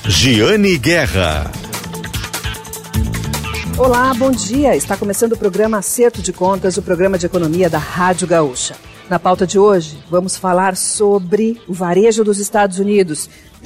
Giane Guerra. Olá, bom dia. Está começando o programa Acerto de Contas, o programa de economia da Rádio Gaúcha. Na pauta de hoje, vamos falar sobre o varejo dos Estados Unidos,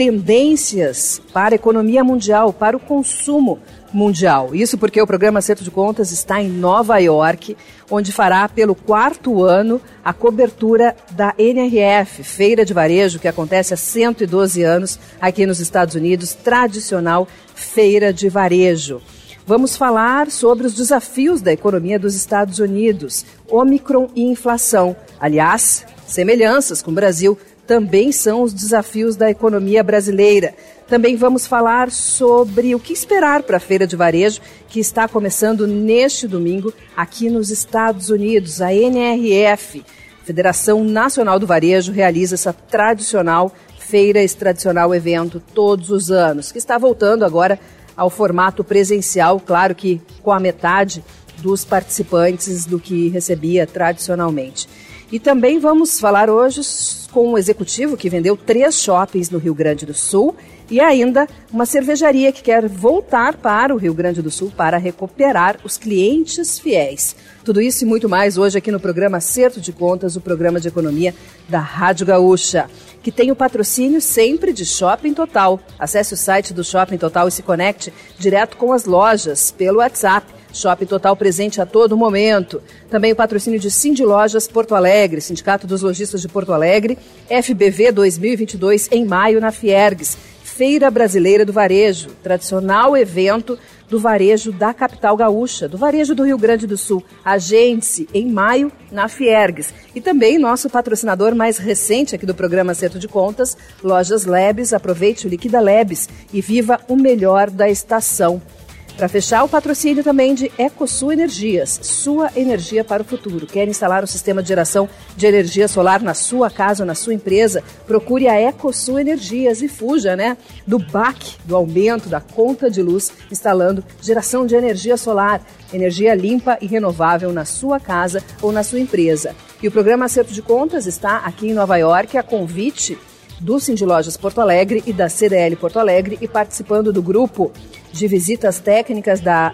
tendências para a economia mundial, para o consumo mundial. Isso porque o programa Acerto de Contas está em Nova York, onde fará pelo 4º ano a cobertura da NRF, Feira de Varejo, que acontece há 112 anos aqui nos Estados Unidos, tradicional Feira de Varejo. Vamos falar sobre os desafios da economia dos Estados Unidos, Ômicron e inflação. Aliás, semelhanças com o Brasil também são os desafios da economia brasileira. Também vamos falar sobre o que esperar para a Feira de Varejo, que está começando neste domingo aqui nos Estados Unidos. A NRF, Federação Nacional do Varejo, realiza essa tradicional feira, esse tradicional evento todos os anos, que está voltando agora ao formato presencial, claro que com a metade dos participantes do que recebia tradicionalmente. E também vamos falar hoje com um executivo que vendeu 3 shoppings no Rio Grande do Sul e ainda uma cervejaria que quer voltar para o Rio Grande do Sul para recuperar os clientes fiéis. Tudo isso e muito mais hoje aqui no programa Acerto de Contas, o programa de economia da Rádio Gaúcha, que tem o patrocínio sempre de Shopping Total. Acesse o site do Shopping Total e se conecte direto com as lojas pelo WhatsApp. Shopping Total presente a todo momento. Também o patrocínio de Cindy Lojas Porto Alegre, Sindicato dos Lojistas de Porto Alegre, FBV 2022 em maio na Fiergues. Feira Brasileira do Varejo, tradicional evento do varejo da capital gaúcha, do varejo do Rio Grande do Sul. Agende-se em maio na Fiergues. E também nosso patrocinador mais recente aqui do programa Acerto de Contas, Lojas Lebes. Aproveite o Liquida Lebes e viva o melhor da estação. Para fechar, o patrocínio também de EcoSul Energias, sua energia para o futuro. Quer instalar um sistema de geração de energia solar na sua casa ou na sua empresa? Procure a EcoSul Energias e fuja, do baque, do aumento da conta de luz, instalando geração de energia solar, energia limpa e renovável na sua casa ou na sua empresa. E o programa Acerto de Contas está aqui em Nova York, a convite do Cindy Lojas Porto Alegre e da CDL Porto Alegre e participando do grupo de visitas técnicas da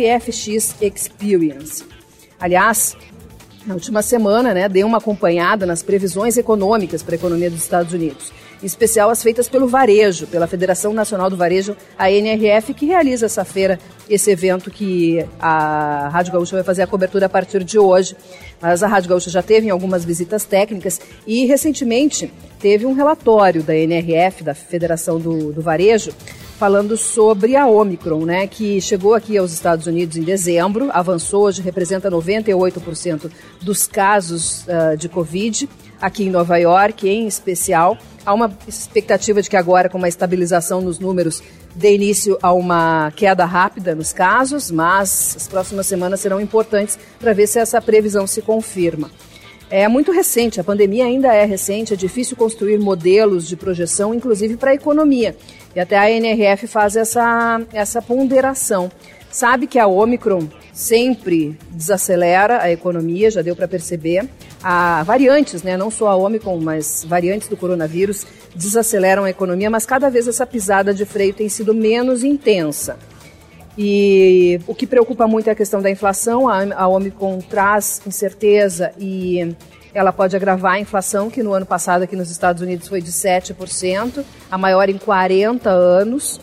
FFX Experience. Aliás, na última semana, dei uma acompanhada nas previsões econômicas para a economia dos Estados Unidos, em especial as feitas pelo varejo, pela Federação Nacional do Varejo, a NRF, que realiza essa feira, esse evento que a Rádio Gaúcha vai fazer a cobertura a partir de hoje. Mas a Rádio Gaúcha já teve algumas visitas técnicas e, recentemente, teve um relatório da NRF, da Federação do Varejo, falando sobre a Ômicron, que chegou aqui aos Estados Unidos em dezembro, avançou, hoje representa 98% dos casos de Covid, aqui em Nova York, em especial. Há uma expectativa de que agora, com uma estabilização nos números, dê início a uma queda rápida nos casos, mas as próximas semanas serão importantes para ver se essa previsão se confirma. É muito recente, a pandemia ainda é recente, é difícil construir modelos de projeção, inclusive para a economia. E até a NRF faz essa ponderação. Sabe que a Ômicron sempre desacelera a economia, já deu para perceber. Há variantes, não só a Ômicron, mas variantes do coronavírus desaceleram a economia, mas cada vez essa pisada de freio tem sido menos intensa. E o que preocupa muito é a questão da inflação. A Ômicron traz incerteza e ela pode agravar a inflação, que no ano passado aqui nos Estados Unidos foi de 7%, a maior em 40 anos.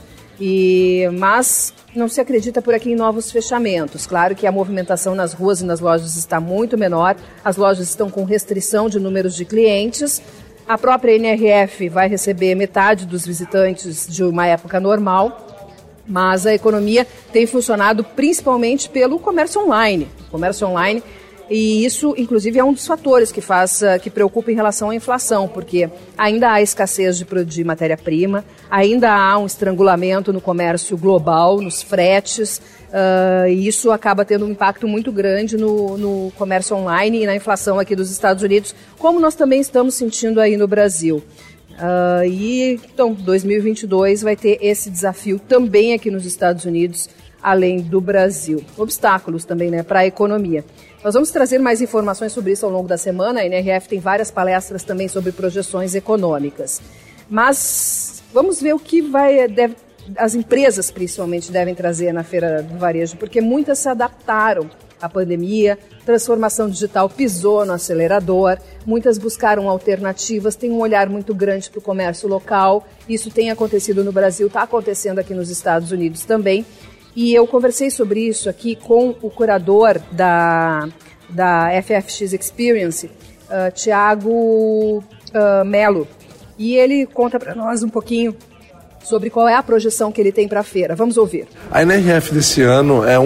Mas não se acredita por aqui em novos fechamentos. Claro que a movimentação nas ruas e nas lojas está muito menor, as lojas estão com restrição de números de clientes. A própria NRF vai receber metade dos visitantes de uma época normal, mas a economia tem funcionado principalmente pelo comércio online. E isso, inclusive, é um dos fatores que preocupa em relação à inflação, porque ainda há escassez de matéria-prima, ainda há um estrangulamento no comércio global, nos fretes, e isso acaba tendo um impacto muito grande no comércio online e na inflação aqui dos Estados Unidos, como nós também estamos sentindo aí no Brasil. Então, 2022 vai ter esse desafio também aqui nos Estados Unidos, além do Brasil. Obstáculos também, para a economia. Nós vamos trazer mais informações sobre isso ao longo da semana. A NRF tem várias palestras também sobre projeções econômicas. Mas vamos ver o que as empresas principalmente devem trazer na Feira do Varejo? Porque muitas se adaptaram à pandemia, transformação digital pisou no acelerador, muitas buscaram alternativas, tem um olhar muito grande para o comércio local. Isso tem acontecido no Brasil, está acontecendo aqui nos Estados Unidos também. E eu conversei sobre isso aqui com o curador da FFX Experience, Thiago Melo. E ele conta para nós um pouquinho sobre qual é a projeção que ele tem para a feira. Vamos ouvir. A NRF desse ano é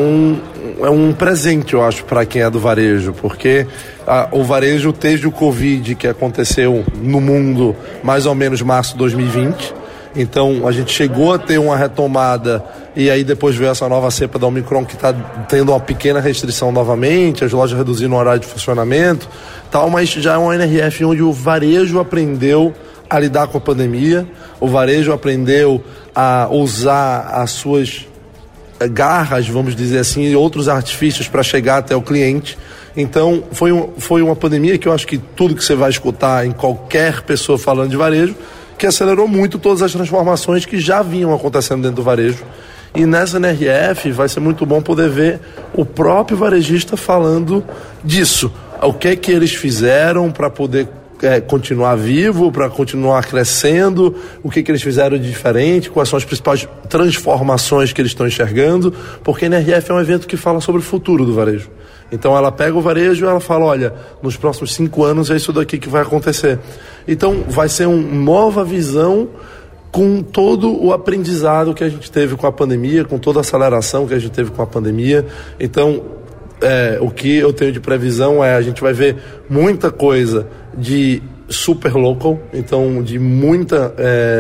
um presente, eu acho, para quem é do varejo, porque o varejo, desde o Covid, que aconteceu no mundo mais ou menos março de 2020, então a gente chegou a ter uma retomada e aí depois veio essa nova cepa da Omicron que está tendo uma pequena restrição novamente, as lojas reduzindo o horário de funcionamento, tal, mas já é uma NRF onde o varejo aprendeu a lidar com a pandemia, o varejo aprendeu a usar as suas garras, vamos dizer assim, e outros artifícios para chegar até o cliente. Então foi uma pandemia que eu acho que tudo que você vai escutar em qualquer pessoa falando de varejo, que acelerou muito todas as transformações que já vinham acontecendo dentro do varejo. E nessa NRF vai ser muito bom poder ver o próprio varejista falando disso. O que é que eles fizeram para poder continuar vivo, para continuar crescendo, o que eles fizeram de diferente, quais são as principais transformações que eles estão enxergando, porque a NRF é um evento que fala sobre o futuro do varejo. Então ela pega o varejo e ela fala, olha, nos próximos 5 anos é isso daqui que vai acontecer. Então vai ser uma nova visão com todo o aprendizado que a gente teve com a pandemia, com toda a aceleração que a gente teve com a pandemia. Então o que eu tenho de previsão a gente vai ver muita coisa de super local, então de muita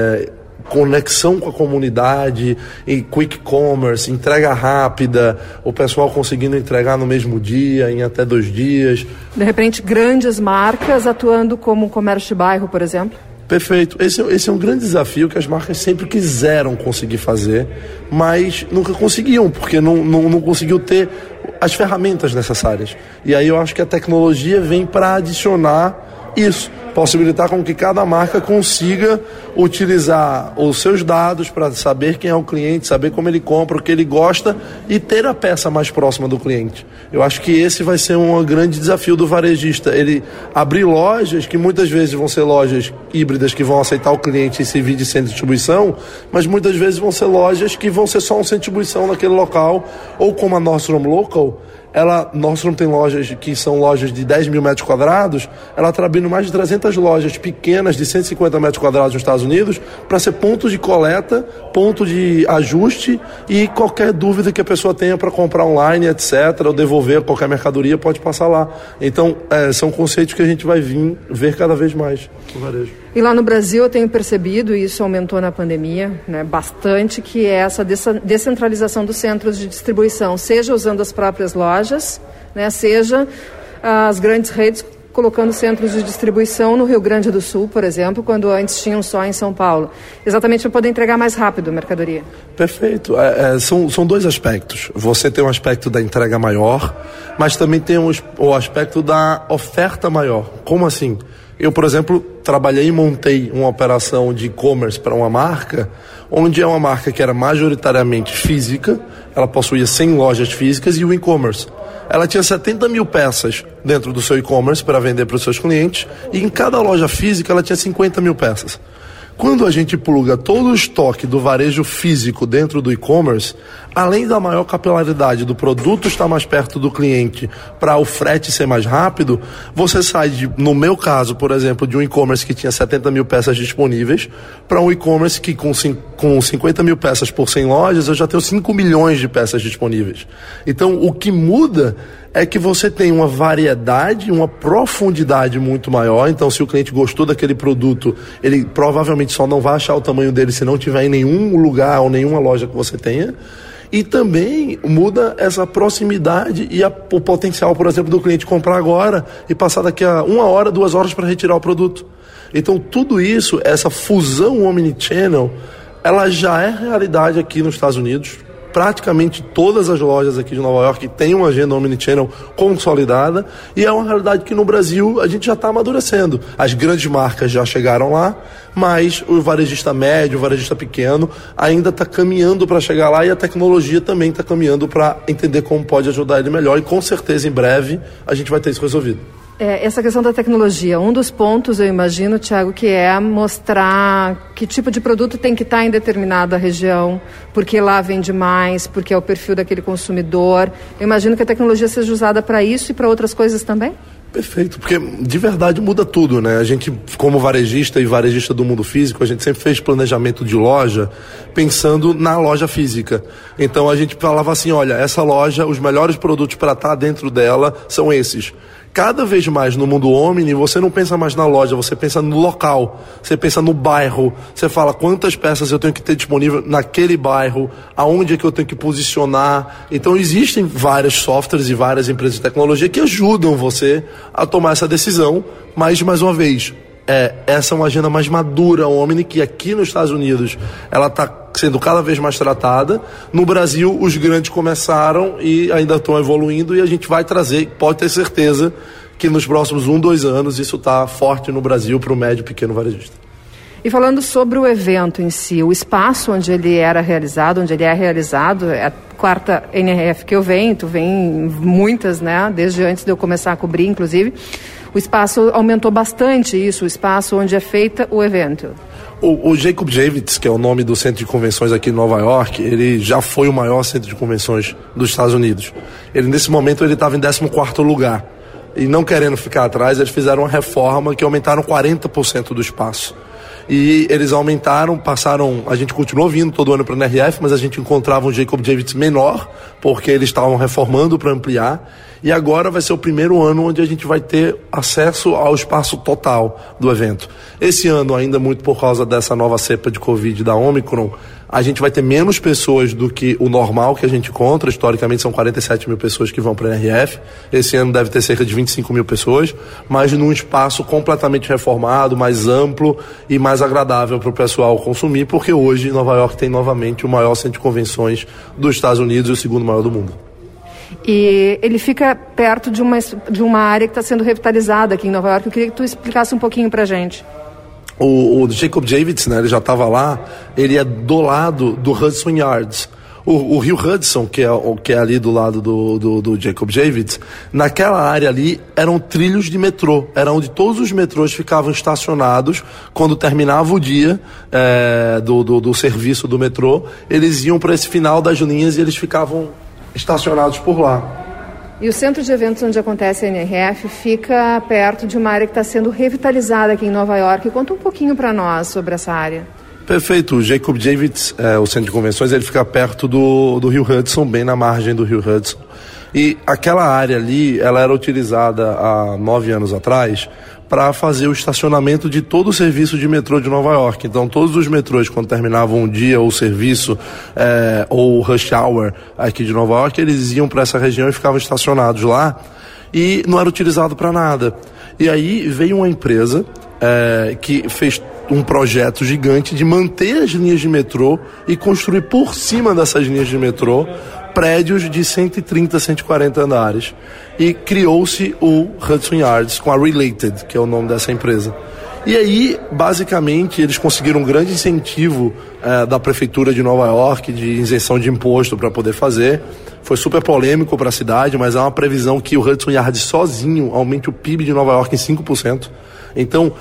conexão com a comunidade, e quick commerce, entrega rápida, o pessoal conseguindo entregar no mesmo dia, em até 2 dias. De repente, grandes marcas atuando como um comércio de bairro, por exemplo? Perfeito. Esse é um grande desafio que as marcas sempre quiseram conseguir fazer, mas nunca conseguiam, porque não conseguiu ter as ferramentas necessárias. E aí eu acho que a tecnologia vem para adicionar isso, possibilitar com que cada marca consiga utilizar os seus dados para saber quem é o cliente, saber como ele compra, o que ele gosta e ter a peça mais próxima do cliente. Eu acho que esse vai ser um grande desafio do varejista, ele abrir lojas que muitas vezes vão ser lojas híbridas que vão aceitar o cliente e servir de centro de distribuição, mas muitas vezes vão ser lojas que vão ser só um centro de distribuição naquele local, ou como a Nordstrom Local. Nordstrom tem lojas que são lojas de 10 mil metros quadrados, ela está abrindo mais de 300 lojas pequenas de 150 metros quadrados nos Estados Unidos para ser ponto de coleta, ponto de ajuste e qualquer dúvida que a pessoa tenha para comprar online, etc., ou devolver qualquer mercadoria, pode passar lá. Então, são conceitos que a gente vai ver cada vez mais no varejo. E lá no Brasil eu tenho percebido, e isso aumentou na pandemia, né, bastante, que é essa descentralização dos centros de distribuição, seja usando as próprias lojas, né, seja as grandes redes colocando centros de distribuição no Rio Grande do Sul, por exemplo, quando antes tinham só em São Paulo, exatamente para poder entregar mais rápido a mercadoria. Perfeito. São 2 aspectos. Você tem um aspecto da entrega maior, mas também tem o aspecto da oferta maior. Como assim? Eu, por exemplo, trabalhei e montei uma operação de e-commerce para uma marca, onde é uma marca que era majoritariamente física, ela possuía 100 lojas físicas e o e-commerce. Ela tinha 70 mil peças dentro do seu e-commerce para vender para os seus clientes e em cada loja física ela tinha 50 mil peças. Quando a gente pluga todo o estoque do varejo físico dentro do e-commerce, além da maior capilaridade do produto estar mais perto do cliente para o frete ser mais rápido, você sai, no meu caso, por exemplo, de um e-commerce que tinha 70 mil peças disponíveis para um e-commerce que com 50 mil peças por 100 lojas, eu já tenho 5 milhões de peças disponíveis. Então, o que muda é que você tem uma variedade, uma profundidade muito maior. Então, se o cliente gostou daquele produto, ele provavelmente só não vai achar o tamanho dele se não tiver em nenhum lugar ou nenhuma loja que você tenha. E também muda essa proximidade e o potencial, por exemplo, do cliente comprar agora e passar daqui a 1 hora, 2 horas para retirar o produto. Então, tudo isso, essa fusão omnichannel, ela já é realidade aqui nos Estados Unidos. praticamente todas as lojas aqui de Nova York têm uma agenda omnichannel consolidada, e é uma realidade que no Brasil a gente já está amadurecendo. As grandes marcas já chegaram lá, mas o varejista médio, o varejista pequeno ainda está caminhando para chegar lá, e a tecnologia também está caminhando para entender como pode ajudar ele melhor, e com certeza em breve a gente vai ter isso resolvido. Essa questão da tecnologia, um dos pontos, eu imagino, Thiago, que é mostrar que tipo de produto tem que estar em determinada região, porque lá vende mais, porque é o perfil daquele consumidor. Eu imagino que a tecnologia seja usada para isso e para outras coisas também? Perfeito, porque de verdade muda tudo, né? A gente, como varejista e varejista do mundo físico, a gente sempre fez planejamento de loja pensando na loja física. Então a gente falava assim, olha, essa loja, os melhores produtos para estar dentro dela são esses. Cada vez mais no mundo omni, você não pensa mais na loja, você pensa no local, você pensa no bairro, você fala quantas peças eu tenho que ter disponível naquele bairro, aonde é que eu tenho que posicionar. Então existem vários softwares e várias empresas de tecnologia que ajudam você a tomar essa decisão, mas mais uma vez, essa é uma agenda mais madura, omni, que aqui nos Estados Unidos ela está sendo cada vez mais tratada. No Brasil, os grandes começaram e ainda estão evoluindo, e a gente vai trazer, pode ter certeza que nos próximos 1-2 anos isso está forte no Brasil para o médio e pequeno varejista. E falando sobre o evento em si, o espaço onde ele era realizado, onde ele é realizado, é a quarta NRF que eu venho, tu vem muitas, né, desde antes de eu começar a cobrir, inclusive. O espaço aumentou bastante isso, o espaço onde é feito o evento. O Jacob Javits, que é o nome do centro de convenções aqui em Nova York, ele já foi o maior centro de convenções dos Estados Unidos. Nesse momento ele estava em 14º lugar. E não querendo ficar atrás, eles fizeram uma reforma que aumentaram 40% do espaço. E eles passaram, a gente continuou vindo todo ano para a NRF, mas a gente encontrava um Jacob Javits menor, porque eles estavam reformando para ampliar. E agora vai ser o primeiro ano onde a gente vai ter acesso ao espaço total do evento. Esse ano, ainda muito por causa dessa nova cepa de Covid da Omicron, a gente vai ter menos pessoas do que o normal que a gente encontra. Historicamente são 47 mil pessoas que vão para a NRF. Esse ano deve ter cerca de 25 mil pessoas, mas num espaço completamente reformado, mais amplo e mais agradável para o pessoal consumir, porque hoje Nova York tem novamente o maior centro de convenções dos Estados Unidos e o segundo maior do mundo. E ele fica perto de uma área que está sendo revitalizada aqui em Nova York. Eu queria que tu explicasse um pouquinho para a gente. O Jacob Javits, né, ele já estava lá, ele é do lado do Hudson Yards. O rio Hudson, que é ali do lado do Jacob Javits, naquela área ali eram trilhos de metrô, era onde todos os metrôs ficavam estacionados. Quando terminava o dia do serviço do metrô, eles iam para esse final das linhas e eles ficavam estacionados por lá. E o centro de eventos onde acontece a NRF fica perto de uma área que está sendo revitalizada aqui em Nova York. Conta um pouquinho para nós sobre essa área. Perfeito. O Jacob Javits, o centro de convenções, ele fica perto do rio Hudson, bem na margem do rio Hudson. E aquela área ali, ela era utilizada há 9 anos atrás para fazer o estacionamento de todo o serviço de metrô de Nova York. Então, todos os metrôs, quando terminavam um dia ou o serviço ou o rush hour aqui de Nova York, eles iam para essa região e ficavam estacionados lá, e não era utilizado para nada. E aí veio uma empresa que fez um projeto gigante de manter as linhas de metrô e construir por cima dessas linhas de metrô prédios de 130, 140 andares. E criou-se o Hudson Yards com a Related, que é o nome dessa empresa. E aí, basicamente, eles conseguiram um grande incentivo da Prefeitura de Nova York, de isenção de imposto para poder fazer. Foi super polêmico para a cidade, mas há uma previsão que o Hudson Yards sozinho aumente o PIB de Nova York em 5%. Então,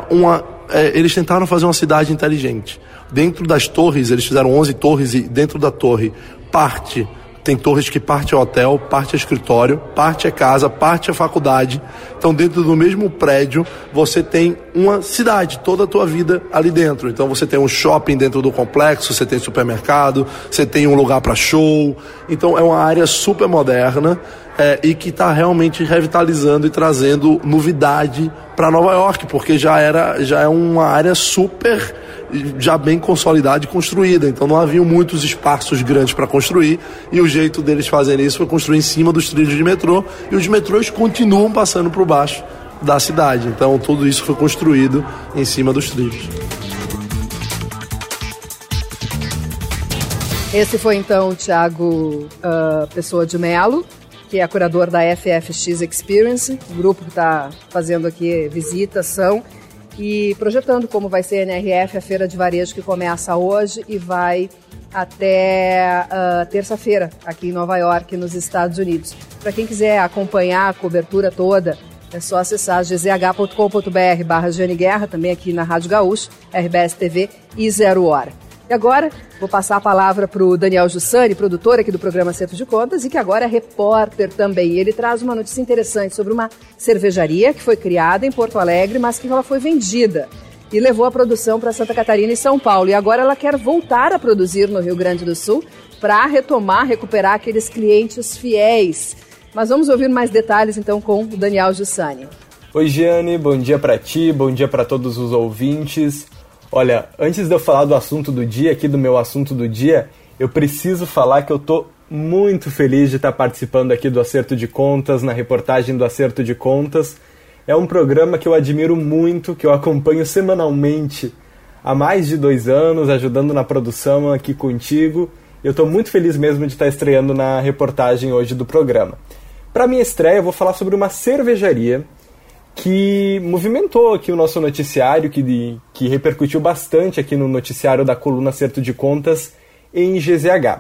eles tentaram fazer uma cidade inteligente. Dentro das torres, eles fizeram 11 torres, e dentro da torre, tem torres que parte é hotel, parte é escritório, parte é casa, parte é faculdade. Então, dentro do mesmo prédio, você tem uma cidade, toda a tua vida ali dentro. Então, você tem um shopping dentro do complexo, você tem supermercado, você tem um lugar para show. Então, é uma área super moderna e que está realmente revitalizando e trazendo novidade para Nova York, porque já é uma área super, já bem consolidada e construída. Então não haviam muitos espaços grandes para construir, e o jeito deles fazerem isso foi construir em cima dos trilhos de metrô, e os metrôs continuam passando por baixo da cidade. Então tudo isso foi construído em cima dos trilhos. Esse foi então o Thiago Pessoa de Mello, que é curador da FFX Experience, o grupo que está fazendo aqui visitação e projetando como vai ser a NRF, a feira de varejo que começa hoje e vai até terça-feira aqui em Nova York, nos Estados Unidos. Para quem quiser acompanhar a cobertura toda, é só acessar gzh.com.br/Jane Guerra, também aqui na Rádio Gaúcha, RBS TV e 0 Hora. E agora, vou passar a palavra para o Daniel Jussani, produtor aqui do programa Acerto de Contas, e que agora é repórter também. Ele traz uma notícia interessante sobre uma cervejaria que foi criada em Porto Alegre, mas que ela foi vendida e levou a produção para Santa Catarina e São Paulo. E agora ela quer voltar a produzir no Rio Grande do Sul para recuperar aqueles clientes fiéis. Mas vamos ouvir mais detalhes, então, com o Daniel Jussani. Oi, Giane, bom dia para ti, bom dia para todos os ouvintes. Olha, antes de eu falar do assunto do dia, aqui do meu assunto do dia, eu preciso falar que eu tô muito feliz de estar participando aqui do Acerto de Contas, na reportagem do Acerto de Contas. É um programa que eu admiro muito, que eu acompanho semanalmente há mais de 2 anos, ajudando na produção aqui contigo. Eu tô muito feliz mesmo de estar estreando na reportagem hoje do programa. Para minha estreia, eu vou falar sobre uma cervejaria que movimentou aqui o nosso noticiário, que repercutiu bastante aqui no noticiário da coluna Acerto de Contas em GZH.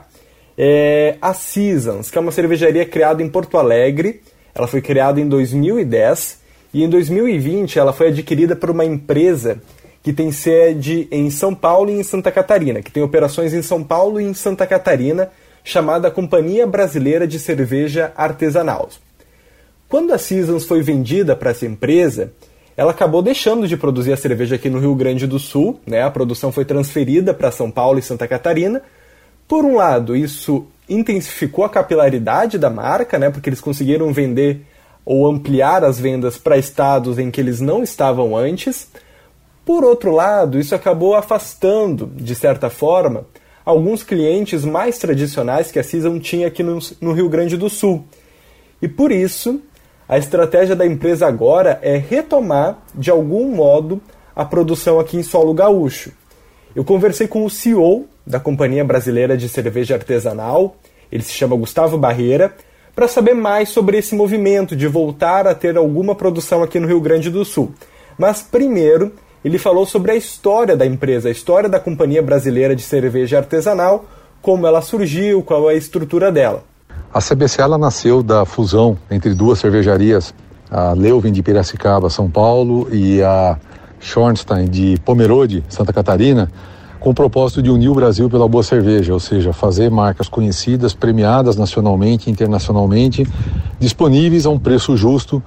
É a Seasons, que é uma cervejaria criada em Porto Alegre. Ela foi criada em 2010 e em 2020 ela foi adquirida por uma empresa que tem sede em São Paulo e em Santa Catarina, que tem operações em São Paulo e em Santa Catarina, chamada Companhia Brasileira de Cerveja Artesanal. Quando a Seasons foi vendida para essa empresa, ela acabou deixando de produzir a cerveja aqui no Rio Grande do Sul, né? A produção foi transferida para São Paulo e Santa Catarina. Por um lado, isso intensificou a capilaridade da marca, né? Porque eles conseguiram vender ou ampliar as vendas para estados em que eles não estavam antes. Por outro lado, isso acabou afastando, de certa forma, alguns clientes mais tradicionais que a Seasons tinha aqui no Rio Grande do Sul. E por isso, a estratégia da empresa agora é retomar, de algum modo, a produção aqui em solo gaúcho. Eu conversei com o CEO da Companhia Brasileira de Cerveja Artesanal, ele se chama Gustavo Barreira, para saber mais sobre esse movimento de voltar a ter alguma produção aqui no Rio Grande do Sul. Mas primeiro, ele falou sobre a história da empresa, a história da Companhia Brasileira de Cerveja Artesanal, como ela surgiu, qual é a estrutura dela. A CBCA ela nasceu da fusão entre 2 cervejarias, a Leuven de Piracicaba, São Paulo, e a Schornstein de Pomerode, Santa Catarina, com o propósito de unir o Brasil pela boa cerveja, ou seja, fazer marcas conhecidas, premiadas nacionalmente e internacionalmente, disponíveis a um preço justo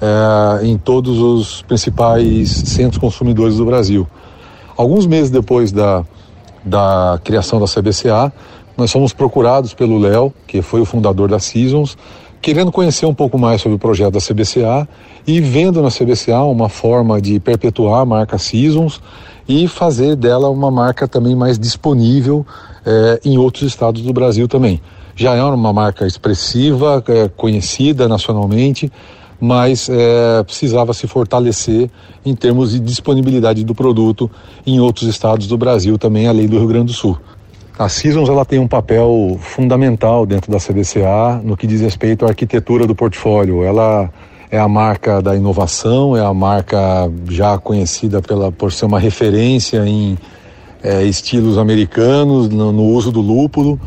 em todos os principais centros consumidores do Brasil. Alguns meses depois da criação da CBCA, nós fomos procurados pelo Léo, que foi o fundador da Seasons, querendo conhecer um pouco mais sobre o projeto da CBCA e vendo na CBCA uma forma de perpetuar a marca Seasons e fazer dela uma marca também mais disponível em outros estados do Brasil também. Já é uma marca expressiva, conhecida nacionalmente, mas precisava se fortalecer em termos de disponibilidade do produto em outros estados do Brasil também, além do Rio Grande do Sul. A Seasons ela tem um papel fundamental dentro da CBCA no que diz respeito à arquitetura do portfólio. Ela é a marca da inovação, é a marca já conhecida por ser uma referência em estilos americanos, no uso do lúpulo,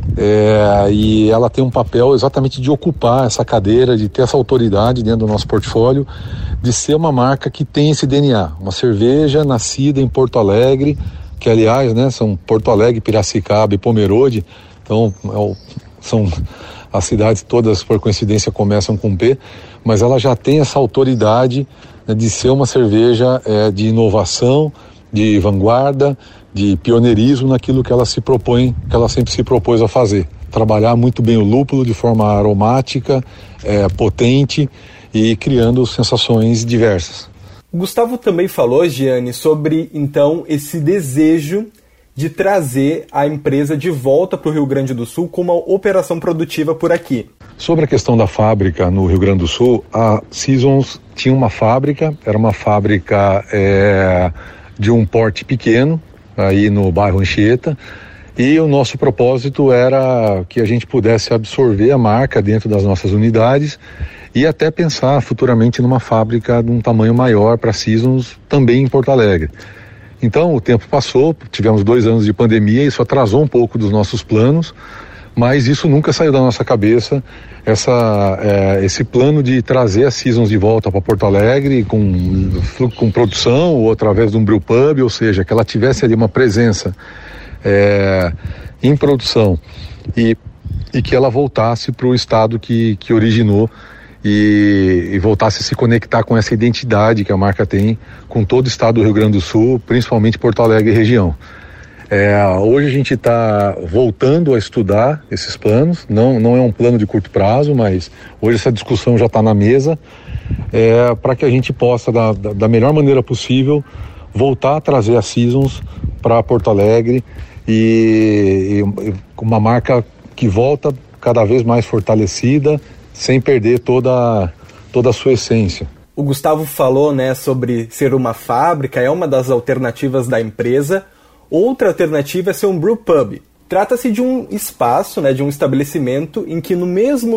e ela tem um papel exatamente de ocupar essa cadeira, de ter essa autoridade dentro do nosso portfólio, de ser uma marca que tem esse DNA, uma cerveja nascida em Porto Alegre, que aliás, né, são Porto Alegre, Piracicaba e Pomerode, então são as cidades todas, por coincidência, começam com P, mas ela já tem essa autoridade, né, de ser uma cerveja de inovação, de vanguarda, de pioneirismo naquilo que ela se propõe, que ela sempre se propôs a fazer. Trabalhar muito bem o lúpulo de forma aromática, potente e criando sensações diversas. O Gustavo também falou, Giane, sobre, então, esse desejo de trazer a empresa de volta para o Rio Grande do Sul com uma operação produtiva por aqui. Sobre a questão da fábrica no Rio Grande do Sul, a Seasons tinha uma fábrica, era uma fábrica de um porte pequeno, aí no bairro Anchieta, E o nosso propósito era que a gente pudesse absorver a marca dentro das nossas unidades e até pensar futuramente numa fábrica de um tamanho maior para Seasons também em Porto Alegre. Então o tempo passou, tivemos 2 anos de pandemia, isso atrasou um pouco dos nossos planos, mas isso nunca saiu da nossa cabeça, esse plano de trazer a Seasons de volta para Porto Alegre com produção ou através de um brewpub, ou seja, que ela tivesse ali uma presença em produção e que ela voltasse para o estado que originou e voltasse a se conectar com essa identidade que a marca tem com todo o estado do Rio Grande do Sul, principalmente Porto Alegre e região. Hoje a gente está voltando a estudar esses planos, não é um plano de curto prazo, mas hoje essa discussão já está na mesa, para que a gente possa, da melhor maneira possível, voltar a trazer a Seasons para Porto Alegre e uma marca que volta cada vez mais fortalecida, sem perder toda a sua essência. O Gustavo falou, sobre ser uma fábrica, é uma das alternativas da empresa. Outra alternativa é ser um brewpub. Trata-se de um espaço, de um estabelecimento em que no mesmo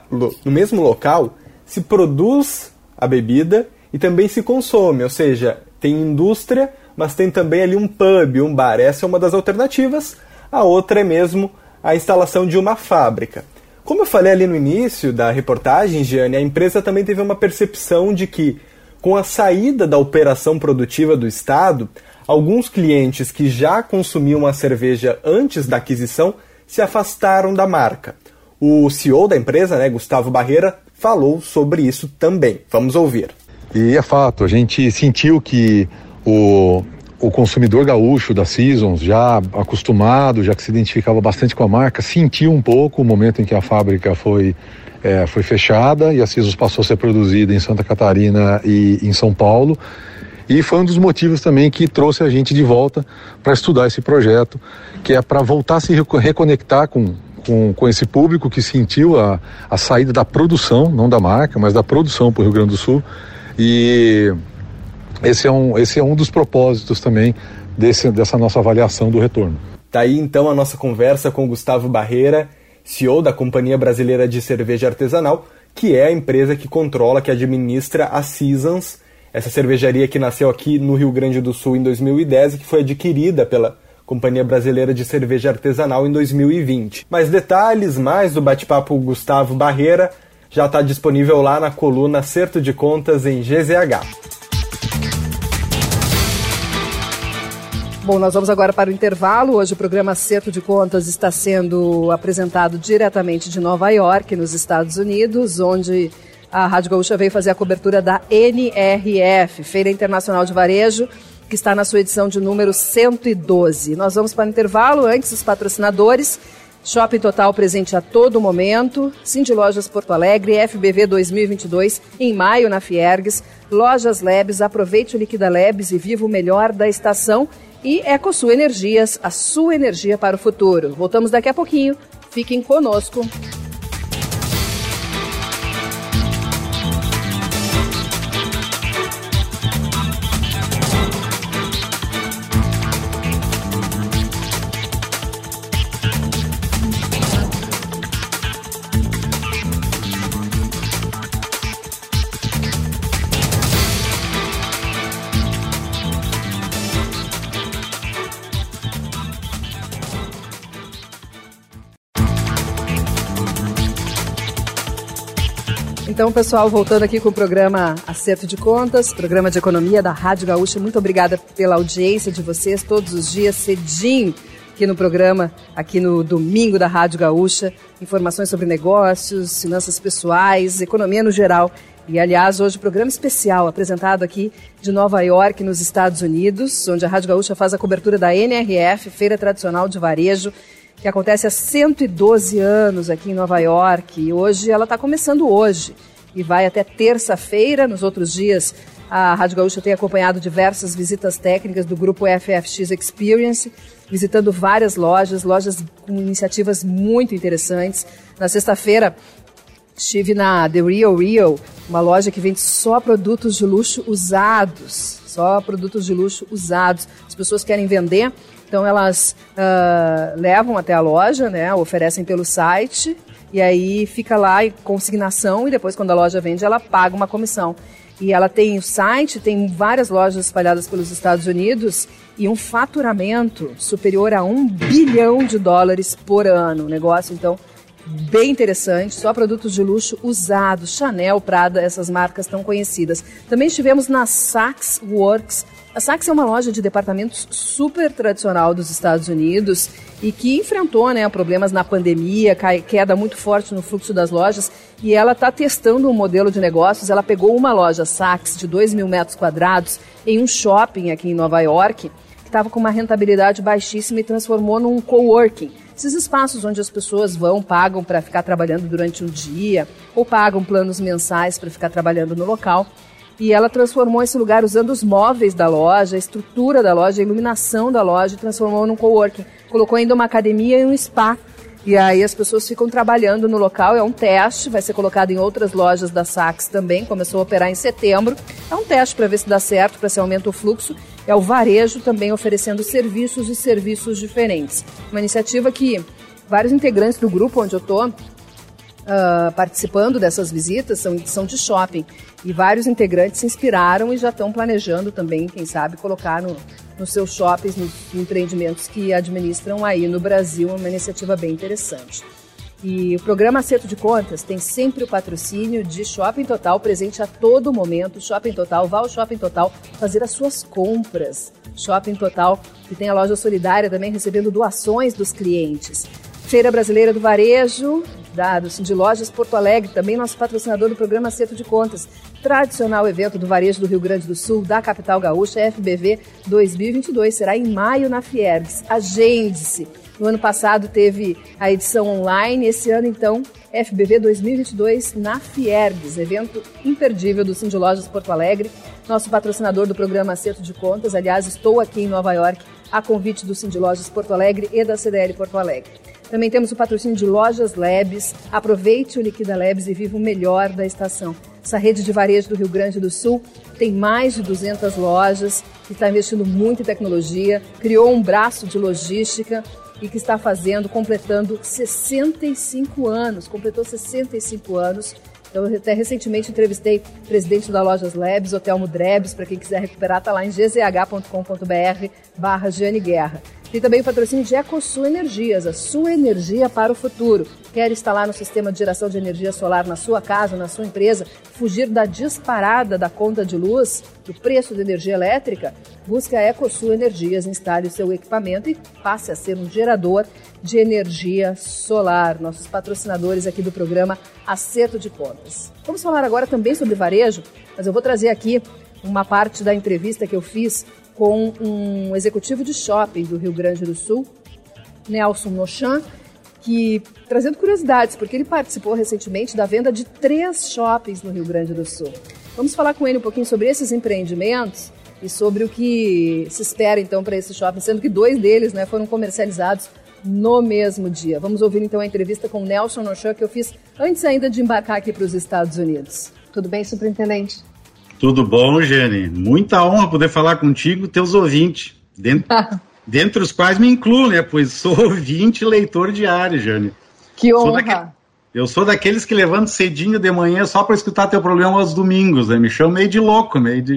local se produz a bebida e também se consome, ou seja, tem indústria, mas tem também ali um pub, um bar. Essa é uma das alternativas. A outra é mesmo a instalação de uma fábrica. Como eu falei ali no início da reportagem, Giane, a empresa também teve uma percepção de que, com a saída da operação produtiva do Estado, alguns clientes que já consumiam a cerveja antes da aquisição se afastaram da marca. O CEO da empresa, Gustavo Barreira, falou sobre isso também. Vamos ouvir. E é fato, a gente sentiu que o consumidor gaúcho da Seasons, já acostumado, já que se identificava bastante com a marca, sentiu um pouco o momento em que a fábrica foi fechada e a Seasons passou a ser produzida em Santa Catarina e em São Paulo. E foi um dos motivos também que trouxe a gente de volta para estudar esse projeto, que é para voltar a se reconectar com esse público que sentiu a saída da produção, não da marca, mas da produção para o Rio Grande do Sul. E esse é um dos propósitos também dessa nossa avaliação do retorno. Tá aí então a nossa conversa com o Gustavo Barreira, CEO da Companhia Brasileira de Cerveja Artesanal, que é a empresa que controla, que administra a Seasons, essa cervejaria que nasceu aqui no Rio Grande do Sul em 2010 e que foi adquirida pela Companhia Brasileira de Cerveja Artesanal em 2020. Mais detalhes, mais do bate-papo Gustavo Barreira, já está disponível lá na coluna Acerto de Contas em GZH. Bom, nós vamos agora para o intervalo. Hoje o programa Acerto de Contas está sendo apresentado diretamente de Nova York, nos Estados Unidos, onde a Rádio Gaúcha veio fazer a cobertura da NRF, Feira Internacional de Varejo, que está na sua edição de número 112. Nós vamos para o intervalo, antes os patrocinadores. Shopping Total presente a todo momento, Cindy Lojas Porto Alegre, FBV 2022, em maio na Fiergues, Lojas Labs, aproveite o Liquida Labs e viva o melhor da estação, e EcoSul Energias, a sua energia para o futuro. Voltamos daqui a pouquinho, fiquem conosco. Então, pessoal, voltando aqui com o programa Acerto de Contas, programa de economia da Rádio Gaúcha. Muito obrigada pela audiência de vocês todos os dias, cedinho, aqui no programa, aqui no Domingo da Rádio Gaúcha. Informações sobre negócios, finanças pessoais, economia no geral. E, aliás, hoje programa especial apresentado aqui de Nova York, nos Estados Unidos, onde a Rádio Gaúcha faz a cobertura da NRF, Feira Tradicional de Varejo, que acontece há 112 anos aqui em Nova York. E hoje ela está começando hoje e vai até terça-feira. Nos outros dias, a Rádio Gaúcha tem acompanhado diversas visitas técnicas do grupo FFX Experience, visitando várias lojas com iniciativas muito interessantes. Na sexta-feira, estive na The Real Real, uma loja que vende só produtos de luxo usados. As pessoas querem vender Então elas levam até a loja, né, oferecem pelo site, e aí fica lá em consignação, e depois quando a loja vende, ela paga uma comissão. E ela tem o site, tem várias lojas espalhadas pelos Estados Unidos e um faturamento superior a $1 bilhão por ano. Negócio, então, bem interessante. Só produtos de luxo usados, Chanel, Prada, essas marcas tão conhecidas. Também estivemos na Saks Works. A Saks é uma loja de departamentos super tradicional dos Estados Unidos e que enfrentou, né, problemas na pandemia, queda muito forte no fluxo das lojas, e ela está testando um modelo de negócios. Ela pegou uma loja Saks de 2.000 metros quadrados em um shopping aqui em Nova York, que estava com uma rentabilidade baixíssima, e transformou num coworking. Esses espaços onde as pessoas pagam para ficar trabalhando durante um dia, ou pagam planos mensais para ficar trabalhando no local. E ela transformou esse lugar usando os móveis da loja, a estrutura da loja, a iluminação da loja, e transformou num coworking. Colocou ainda uma academia e um spa. E aí as pessoas ficam trabalhando no local. É um teste, vai ser colocado em outras lojas da Saks também. Começou a operar em setembro. É um teste para ver se dá certo, para se aumenta o fluxo. É o varejo também oferecendo serviços e serviços diferentes. Uma iniciativa que vários integrantes do grupo onde eu estou participando dessas visitas são de shopping, e vários integrantes se inspiraram e já estão planejando também, quem sabe, colocar nos seus shoppings, nos empreendimentos que administram aí no Brasil. Uma iniciativa bem interessante. E o programa Acerto de Contas tem sempre o patrocínio de Shopping Total, presente a todo momento. Shopping Total, vá ao Shopping Total fazer as suas compras. Shopping Total, que tem a loja solidária também, recebendo doações dos clientes. Feira Brasileira do Varejo, do Cindy Lojas Porto Alegre, também nosso patrocinador do programa Acerto de Contas. Tradicional evento do varejo do Rio Grande do Sul, da capital gaúcha, FBV 2022, será em maio na Fiergs. Agende-se. No ano passado teve a edição online, esse ano então FBV 2022 na Fiergs, evento imperdível do Cindy Lojas Porto Alegre, nosso patrocinador do programa Acerto de Contas. Aliás, estou aqui em Nova York a convite do Cindy Lojas Porto Alegre e da CDL Porto Alegre. Também temos o patrocínio de Lojas Labs. Aproveite o Liquida Labs e viva o melhor da estação. Essa rede de varejo do Rio Grande do Sul tem mais de 200 lojas, que está investindo muito em tecnologia, criou um braço de logística e que está completando 65 anos. Completou 65 anos. Então, eu até recentemente entrevistei o presidente da Lojas Labs, Hotel Mudrebs, para quem quiser recuperar, está lá em gzh.com.br/Jane Guerra. Tem também o patrocínio de EcoSul Energias, a sua energia para o futuro. Quer instalar no sistema de geração de energia solar na sua casa, na sua empresa, fugir da disparada da conta de luz, do preço da energia elétrica? Busque a EcoSul Energias, instale o seu equipamento e passe a ser um gerador de energia solar. Nossos patrocinadores aqui do programa Acerto de Contas. Vamos falar agora também sobre varejo, mas eu vou trazer aqui uma parte da entrevista que eu fiz com um executivo de shopping do Rio Grande do Sul, Nelson Nochan, que trazendo curiosidades, porque ele participou recentemente da venda de 3 shoppings no Rio Grande do Sul. Vamos falar com ele um pouquinho sobre esses empreendimentos e sobre o que se espera então para esses shoppings, sendo que 2 deles, né, foram comercializados no mesmo dia. Vamos ouvir então a entrevista com o Nelson Nochan, que eu fiz antes ainda de embarcar aqui para os Estados Unidos. Tudo bem, superintendente? Tudo bom, Jane? Muita honra poder falar contigo e teus ouvintes, dentre os quais me incluo, né? Pois sou ouvinte e leitor diário, Jane. Que honra! Eu sou daqueles que levantam cedinho de manhã só para escutar teu programa aos domingos, né? Me chamo meio de louco,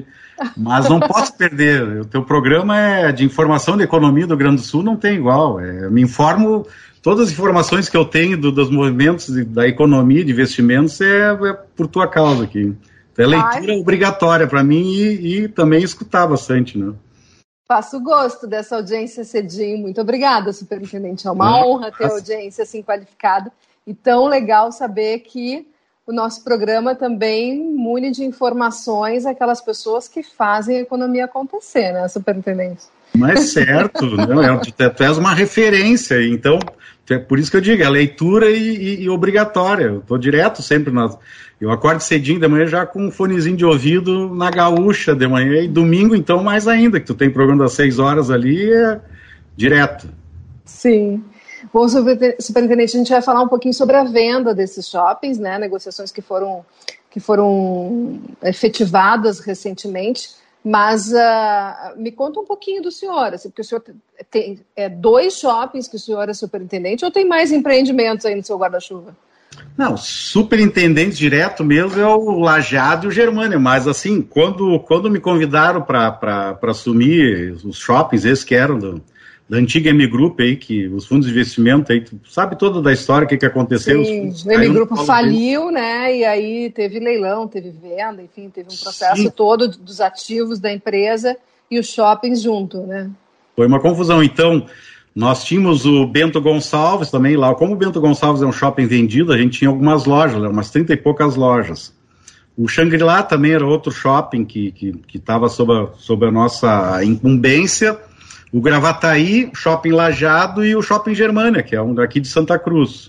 mas não posso perder. O teu programa é de informação de economia do Rio Grande do Sul, não tem igual. Eu me informo, todas as informações que eu tenho dos movimentos da economia, de investimentos, é por tua causa aqui. É leitura obrigatória para mim e também escutar bastante, né? Faço gosto dessa audiência cedinho. Muito obrigada, superintendente. É uma honra ter audiência assim qualificada. E tão legal saber que o nosso programa também mune de informações aquelas pessoas que fazem a economia acontecer, né, superintendente? Mas certo, né? Tu és uma referência, então, é por isso que eu digo, é leitura e obrigatória. Eu estou direto sempre eu acordo cedinho de manhã já com um fonezinho de ouvido na gaúcha de manhã, e domingo então mais ainda, que tu tem programa das 6 horas ali, é direto. Sim. Bom, superintendente, a gente vai falar um pouquinho sobre a venda desses shoppings, né, negociações que foram efetivadas recentemente. Mas me conta um pouquinho do senhor, assim, porque o senhor tem 2 shoppings que o senhor é superintendente, ou tem mais empreendimentos aí no seu guarda-chuva? Não, superintendente direto mesmo é o Lajeado e o Germânia, mas assim, quando me convidaram para assumir os shoppings, esses que eram da antiga M Group aí, que os fundos de investimento aí, tu sabe toda da história, o que aconteceu? Sim, o M Group faliu, né, e aí teve leilão, teve venda, enfim, teve um processo todo dos ativos da empresa e os shoppings junto, né? Foi uma confusão, então, nós tínhamos o Bento Gonçalves também lá, como o Bento Gonçalves é um shopping vendido, a gente tinha algumas lojas, umas 30 e poucas lojas. O Shangri-La também era outro shopping que estava sob a nossa incumbência. O Gravataí, o Shopping Lajeado e o Shopping Germânia, que é um daqui de Santa Cruz.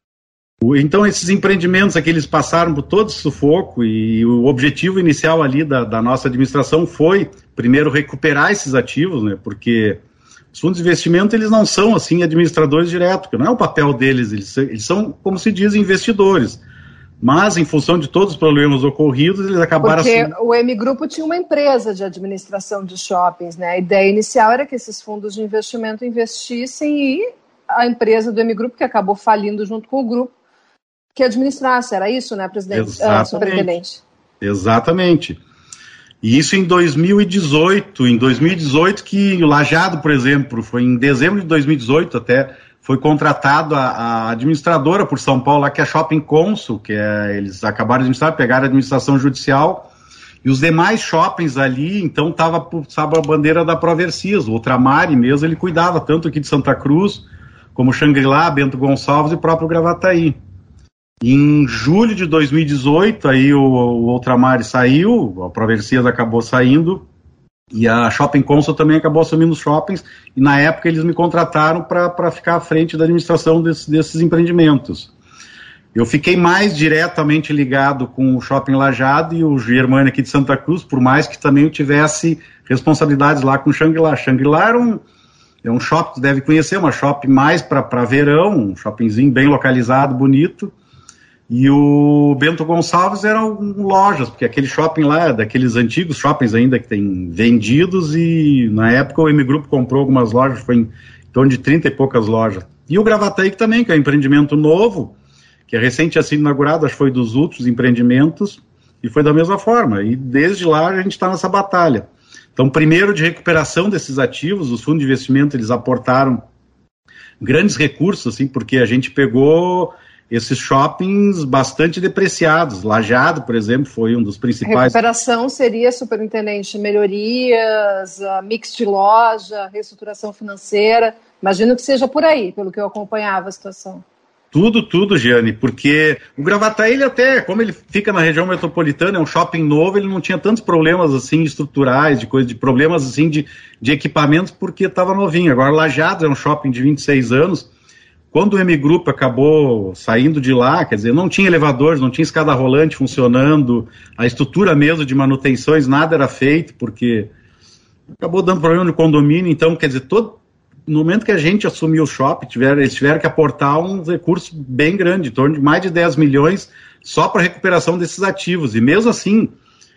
Então, esses empreendimentos aqui, eles passaram por todo esse sufoco e o objetivo inicial ali da nossa administração foi, primeiro, recuperar esses ativos, né, porque os fundos de investimento, eles não são, assim, administradores diretos, porque não é o papel deles, eles são, como se diz, investidores. Mas, em função de todos os problemas ocorridos, eles acabaram... Porque o M Grupo tinha uma empresa de administração de shoppings, né? A ideia inicial era que esses fundos de investimento investissem e a empresa do M Grupo, que acabou falindo junto com o grupo, que administrasse. Era isso, né, presidente? Superintendente? Exatamente. E isso em 2018. Em 2018 que o Lajeado, por exemplo, foi em dezembro de 2018 até... Foi contratado a administradora por São Paulo, lá, que é a Shopping Consul, eles acabaram de administrar, pegaram a administração judicial, e os demais shoppings ali, então, estava, sabe, a bandeira da Proversias, o Ultramar mesmo, ele cuidava tanto aqui de Santa Cruz, como Shangri-La, Bento Gonçalves e o próprio Gravataí. Em julho de 2018, aí o Ultramar saiu, a Proversias acabou saindo, e a Shopping Consul também acabou assumindo os shoppings, e na época eles me contrataram para ficar à frente da administração desses empreendimentos. Eu fiquei mais diretamente ligado com o Shopping Lajeado e o Germânia aqui de Santa Cruz, por mais que também eu tivesse responsabilidades lá com o Shangri-La. Shangri-La é um shopping, você deve conhecer, uma shopping mais para verão, um shoppingzinho bem localizado, bonito. E o Bento Gonçalves eram lojas, porque aquele shopping lá é daqueles antigos shoppings ainda que tem vendidos, e na época o M Group comprou algumas lojas, foi em torno de 30 e poucas lojas. E o Gravataí também, que é um empreendimento novo, que é recente assim inaugurado, acho que foi dos últimos empreendimentos, e foi da mesma forma. E desde lá a gente está nessa batalha. Então, primeiro, de recuperação desses ativos, os fundos de investimento, eles aportaram grandes recursos, assim, porque a gente pegou esses shoppings bastante depreciados. Lajeado, por exemplo, foi um dos principais... A recuperação seria, superintendente, melhorias, mix de loja, reestruturação financeira. Imagino que seja por aí, pelo que eu acompanhava a situação. Tudo, Giane, porque o Gravataí, ele até, como ele fica na região metropolitana, é um shopping novo, ele não tinha tantos problemas, assim, estruturais, de problemas, assim, de equipamentos, porque estava novinho. Agora, Lajeado é um shopping de 26 anos, quando o M Group acabou saindo de lá, quer dizer, não tinha elevadores, não tinha escada rolante funcionando, a estrutura mesmo de manutenções, nada era feito, porque acabou dando problema no condomínio. Então, quer dizer, no momento que a gente assumiu o shopping, eles tiveram que aportar um recurso bem grande, em torno de mais de 10 milhões, só para a recuperação desses ativos. E mesmo assim,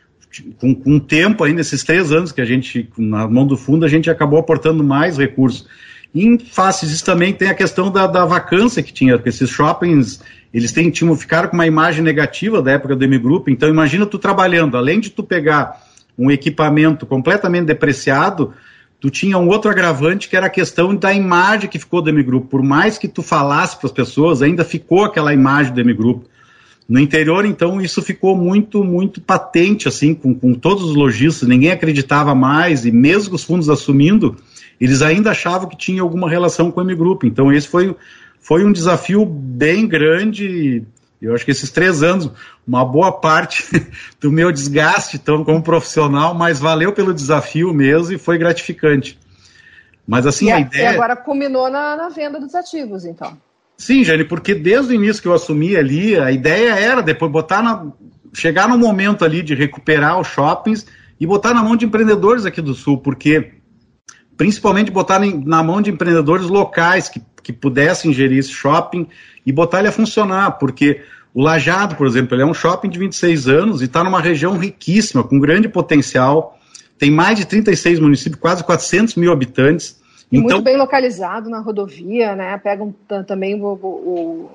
com o tempo ainda, esses 3 anos que a gente, na mão do fundo, a gente acabou aportando mais recursos. E em face disso também tem a questão da vacância que tinha, porque esses shoppings, eles ficaram com uma imagem negativa da época do M Group. Então imagina tu trabalhando, além de tu pegar um equipamento completamente depreciado, tu tinha um outro agravante, que era a questão da imagem que ficou do M Group. Por mais que tu falasse para as pessoas, ainda ficou aquela imagem do M Group. No interior, então, isso ficou muito, muito patente, assim, com todos os lojistas, ninguém acreditava mais, e mesmo os fundos assumindo, eles ainda achavam que tinha alguma relação com o M Group. Então, esse foi um desafio bem grande. Eu acho que esses 3 anos, uma boa parte do meu desgaste, então, como profissional, mas valeu pelo desafio mesmo e foi gratificante. Mas, assim, a ideia... E agora culminou na venda dos ativos, então. Sim, Jane, porque desde o início que eu assumi ali, a ideia era depois chegar no momento ali de recuperar os shoppings e botar na mão de empreendedores aqui do Sul, porque principalmente botar na mão de empreendedores locais que pudessem gerir esse shopping e botar ele a funcionar, porque o Lajeado, por exemplo, ele é um shopping de 26 anos e está numa região riquíssima, com grande potencial. tem mais de 36 municípios, quase 400 mil habitantes. E então, muito bem localizado na rodovia, né? Pegam também o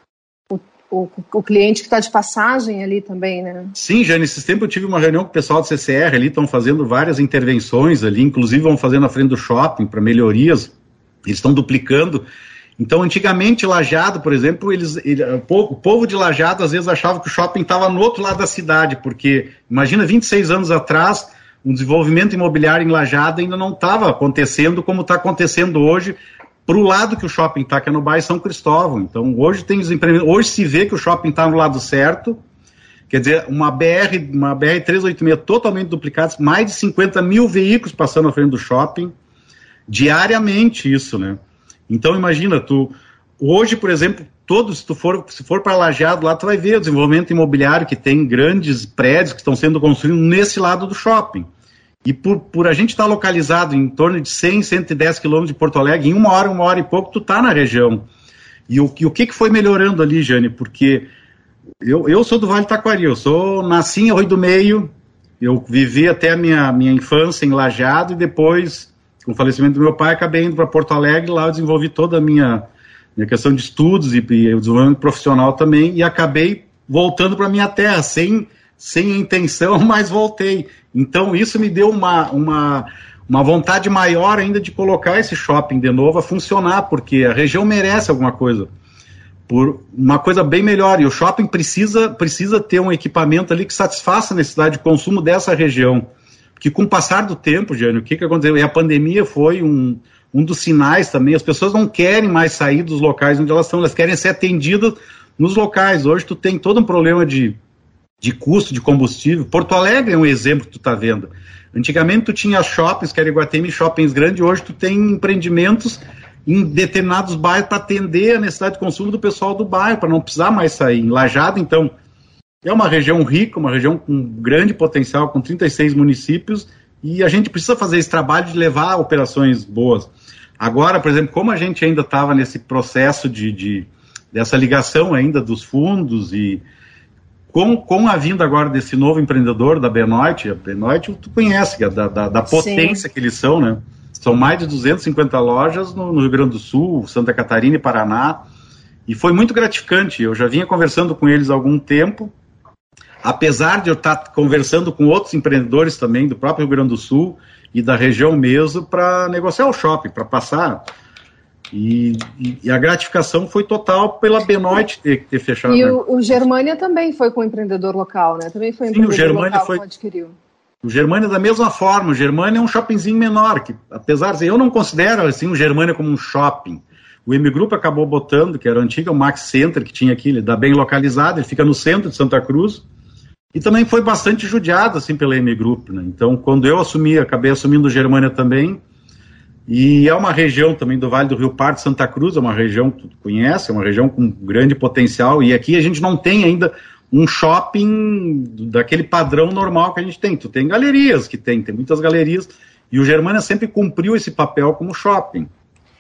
cliente que está de passagem ali também, né? Sim, Jane, esses tempos eu tive uma reunião com o pessoal do CCR ali, estão fazendo várias intervenções ali, inclusive vão fazer na frente do shopping para melhorias, eles estão duplicando. Então, antigamente, Lajeado, por exemplo, o povo de Lajeado às vezes achava que o shopping estava no outro lado da cidade, porque, imagina, 26 anos atrás, o desenvolvimento imobiliário em Lajeado ainda não estava acontecendo como está acontecendo hoje, para o lado que o shopping está, que é no bairro São Cristóvão. Então, hoje tem os empreendimentos, hoje se vê que o shopping está no lado certo, quer dizer, uma BR-386 totalmente duplicada, mais de 50 mil veículos passando na frente do shopping, diariamente isso, né? Então, imagina, hoje, por exemplo, se for para Lajeado lá, tu vai ver o desenvolvimento imobiliário que tem grandes prédios que estão sendo construídos nesse lado do shopping. E por a gente estar localizado em torno de 100, 110 quilômetros de Porto Alegre, em uma hora e pouco, tu tá na região. E o que foi melhorando ali, Jane? Porque eu sou do Vale do Taquari, nasci em Arroio do Meio, eu vivi até a minha infância em Lajeado e depois, com o falecimento do meu pai, acabei indo para Porto Alegre, lá eu desenvolvi toda a minha questão de estudos e o desenvolvimento profissional também, e acabei voltando para minha terra, sem intenção, mas voltei. Então isso me deu uma vontade maior ainda de colocar esse shopping de novo a funcionar, porque a região merece alguma coisa, por uma coisa bem melhor, e o shopping precisa ter um equipamento ali que satisfaça a necessidade de consumo dessa região, porque com o passar do tempo, Jânio, o que aconteceu? E a pandemia foi um dos sinais também, as pessoas não querem mais sair dos locais onde elas estão, elas querem ser atendidas nos locais. Hoje tu tem todo um problema de custo de combustível. Porto Alegre é um exemplo que tu está vendo. Antigamente tu tinha shoppings, que era Iguatemi, shoppings grandes, hoje tu tem empreendimentos em determinados bairros para atender a necessidade de consumo do pessoal do bairro, para não precisar mais sair. Em Lajeado, então, é uma região rica, uma região com grande potencial, com 36 municípios, e a gente precisa fazer esse trabalho de levar operações boas. Agora, por exemplo, como a gente ainda estava nesse processo dessa ligação ainda dos fundos e com a vinda agora desse novo empreendedor da Benoit, a Benoit tu conhece, da potência que eles são, né? São mais de 250 lojas no Rio Grande do Sul, Santa Catarina e Paraná, e foi muito gratificante. Eu já vinha conversando com eles há algum tempo, apesar de eu estar conversando com outros empreendedores também do próprio Rio Grande do Sul e da região mesmo para negociar o shopping, para passar. E a gratificação foi total pela Benoit ter fechado. E o Germânia também foi com o empreendedor local, né? Também foi um empreendedor local que adquiriu. O Germânia da mesma forma. O Germânia é um shoppingzinho menor, que apesar de eu não considero assim o Germânia como um shopping. O M Group acabou botando, que era o antigo Max Center, que tinha aqui, ele dá bem localizado, ele fica no centro de Santa Cruz, e também foi bastante judiado assim pela M Group, né? Então, quando eu acabei assumindo o Germânia também, e é uma região também do Vale do Rio Pardo, Santa Cruz, é uma região que tu conhece, é uma região com grande potencial, e aqui a gente não tem ainda um shopping daquele padrão normal que a gente tem. Tu tem galerias que tem muitas galerias, e o Germânia sempre cumpriu esse papel como shopping.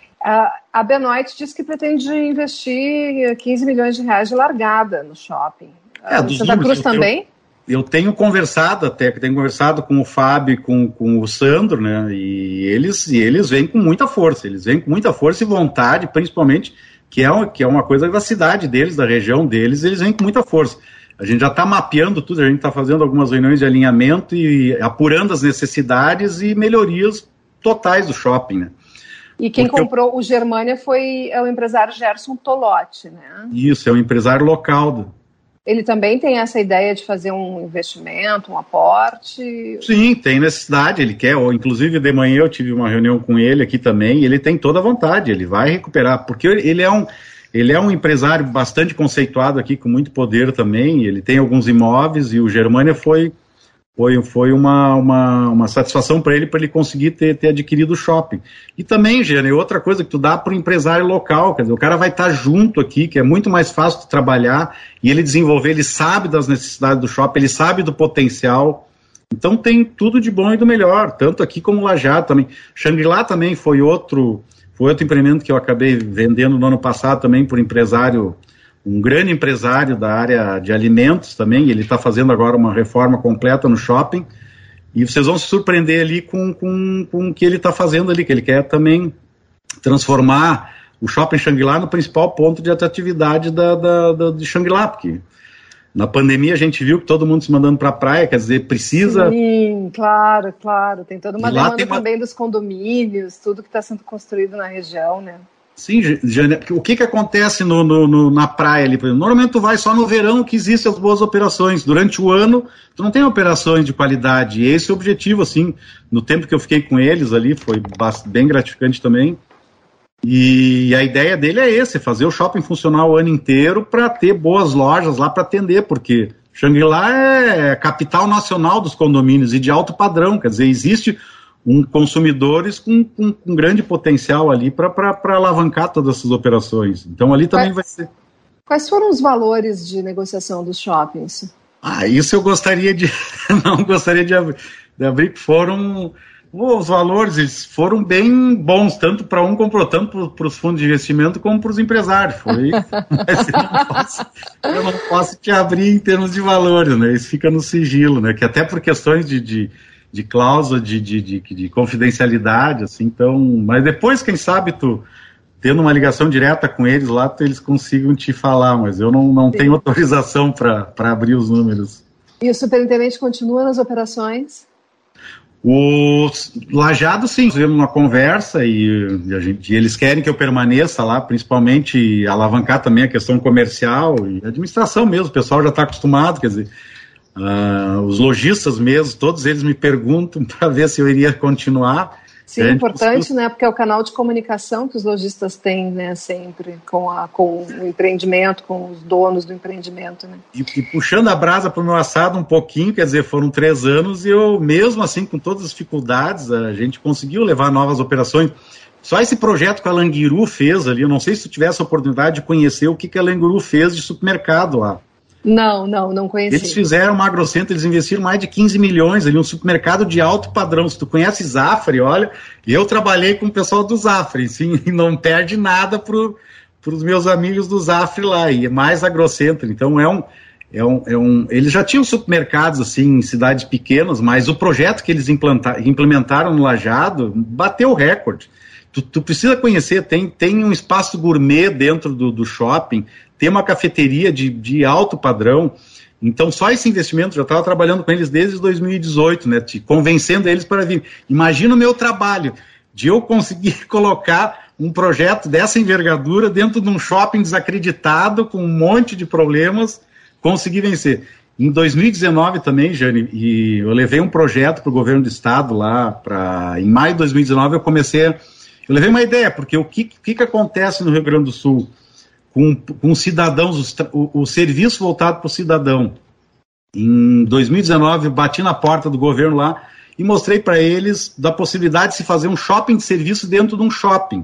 A Benoit diz que pretende investir 15 milhões de reais de largada no shopping. Santa Cruz também? Eu tenho conversado com o Fábio e com o Sandro, né, e eles vêm com muita força, e vontade, principalmente, que é uma coisa da cidade deles, da região deles, eles vêm com muita força. A gente já está mapeando tudo, a gente está fazendo algumas reuniões de alinhamento e apurando as necessidades e melhorias totais do shopping, né. E quem comprou o Germânia é o empresário Gerson Tolotti, né? Isso, é um empresário local. Ele também tem essa ideia de fazer um investimento, um aporte? Sim, tem necessidade, ele quer, inclusive de manhã eu tive uma reunião com ele aqui também, e ele tem toda a vontade, ele vai recuperar, porque ele é um empresário bastante conceituado aqui, com muito poder também, ele tem alguns imóveis, e o Germânia foi uma satisfação para ele conseguir ter adquirido o shopping. E também, Gênero, outra coisa que tu dá para o empresário local, quer dizer, o cara vai estar junto aqui, que é muito mais fácil de trabalhar, e ele desenvolver, ele sabe das necessidades do shopping, ele sabe do potencial, então tem tudo de bom e do melhor, tanto aqui como Lajeado também. Xangri-Lá também foi outro empreendimento que eu acabei vendendo no ano passado também por um grande empresário da área de alimentos também, ele está fazendo agora uma reforma completa no shopping, E vocês vão se surpreender ali com o que ele está fazendo ali, que ele quer também transformar o Shopping Shangri-La no principal ponto de atratividade de Shangri-La, porque na pandemia a gente viu que todo mundo se mandando para a praia, quer dizer, precisa... Sim, claro, tem toda uma demanda também dos condomínios, tudo que está sendo construído na região, né? Sim, Jane, o que acontece na praia ali? Normalmente tu vai só no verão que existem as boas operações. Durante o ano, tu não tem operações de qualidade. E esse é o objetivo, assim, no tempo que eu fiquei com eles ali, foi bem gratificante também. E a ideia dele é fazer o shopping funcionar o ano inteiro para ter boas lojas lá para atender, porque Shangri-La é capital nacional dos condomínios e de alto padrão, quer dizer, existe consumidores com grande potencial ali para alavancar todas essas operações. Então ali também vai ser... Quais foram os valores de negociação dos shoppings? Isso eu gostaria de... não gostaria de abrir, que foram... Os valores, eles foram bem bons, tanto para tanto para os fundos de investimento como para os empresários. Mas eu não posso te abrir em termos de valores, né? Isso fica no sigilo, né? Que até por questões de cláusula de confidencialidade, assim, então... Mas depois, quem sabe, tu tendo uma ligação direta com eles lá, eles consigam te falar, mas eu não tenho autorização para abrir os números. E o superintendente continua nas operações? O Lajado, sim, fizemos uma conversa e eles querem que eu permaneça lá, principalmente alavancar também a questão comercial e administração mesmo, o pessoal já está acostumado, quer dizer, os lojistas mesmo, todos eles me perguntam para ver se eu iria continuar. Sim, é importante, né, porque é o canal de comunicação que os lojistas têm, né, sempre, com o empreendimento, com os donos do empreendimento, né. E puxando a brasa para o meu assado um pouquinho, quer dizer, foram 3 anos e eu, mesmo assim, com todas as dificuldades, a gente conseguiu levar novas operações. Só esse projeto que a Languiru fez ali, eu não sei se tu tivesse a oportunidade de conhecer o que a Languiru fez de supermercado lá. Não conheci. Eles fizeram uma agrocentro, eles investiram mais de 15 milhões ali, um supermercado de alto padrão. Se tu conhece Zafre, olha, eu trabalhei com o pessoal do Zafre, assim, e não perde nada para os meus amigos do Zafre lá, e é mais agrocentro. Então eles já tinham supermercados assim em cidades pequenas, mas o projeto que eles implementaram no Lajado bateu o recorde. Tu precisa conhecer, tem um espaço gourmet dentro do shopping, tem uma cafeteria de alto padrão. Então só esse investimento, já estava trabalhando com eles desde 2018, né, convencendo eles para vir. Imagina o meu trabalho de eu conseguir colocar um projeto dessa envergadura dentro de um shopping desacreditado, com um monte de problemas, conseguir vencer. Em 2019 também, Jane, e eu levei um projeto para o governo do estado lá, em maio de 2019 eu levei uma ideia, porque o que acontece no Rio Grande do Sul com cidadãos, o serviço voltado para o cidadão. Em 2019, eu bati na porta do governo lá e mostrei para eles da possibilidade de se fazer um shopping de serviço dentro de um shopping.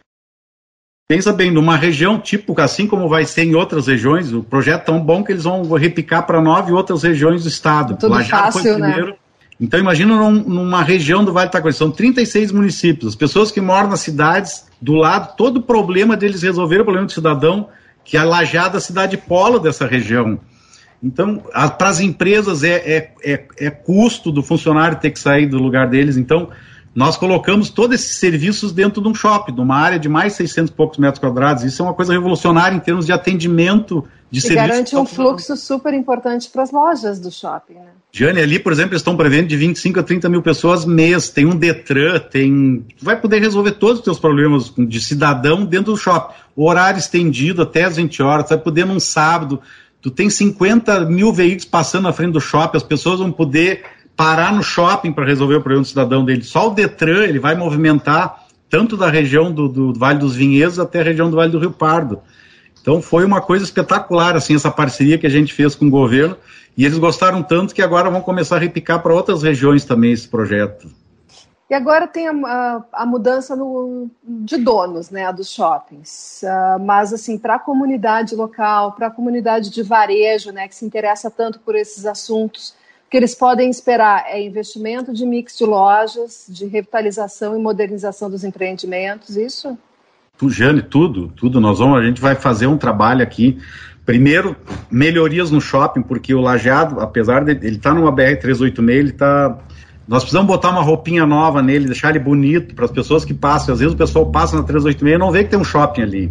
Pensa bem, numa região, tipo, assim como vai ser em outras regiões, o projeto é tão bom que eles vão repicar para 9 outras regiões do estado. Tudo fácil, né? Então, imagina numa região do Vale do Taquari, são 36 municípios, as pessoas que moram nas cidades do lado, todo o problema deles resolver o problema do cidadão, que é a Lajada, a cidade polo dessa região. Então, para as empresas é custo do funcionário ter que sair do lugar deles. Então, nós colocamos todos esses serviços dentro de um shopping, de uma área de mais 600 e poucos metros quadrados. Isso é uma coisa revolucionária em termos de atendimento de serviços. E garante um fluxo super importante para as lojas do shopping, né? Jane, ali, por exemplo, eles estão prevendo de 25 a 30 mil pessoas mês, tem um Detran, vai poder resolver todos os teus problemas de cidadão dentro do shopping. O horário estendido até as 20 horas, vai poder num sábado, tu tem 50 mil veículos passando na frente do shopping, as pessoas vão poder parar no shopping para resolver o problema do cidadão dele. Só o Detran, ele vai movimentar tanto da região do Vale dos Vinhedos até a região do Vale do Rio Pardo. Então foi uma coisa espetacular, assim, essa parceria que a gente fez com o governo, e eles gostaram tanto que agora vão começar a repicar para outras regiões também esse projeto. E agora tem a mudança de donos, né, dos shoppings, mas assim, para a comunidade local, para a comunidade de varejo, né, que se interessa tanto por esses assuntos, o que eles podem esperar é investimento de mix de lojas, de revitalização e modernização dos empreendimentos, isso? Jane, tudo. A gente vai fazer um trabalho aqui. Primeiro, melhorias no shopping, porque o Lajado, apesar de ele estar numa BR-386, ele está Nós precisamos botar uma roupinha nova nele, deixar ele bonito para as pessoas que passam. Às vezes o pessoal passa na 386 e não vê que tem um shopping ali.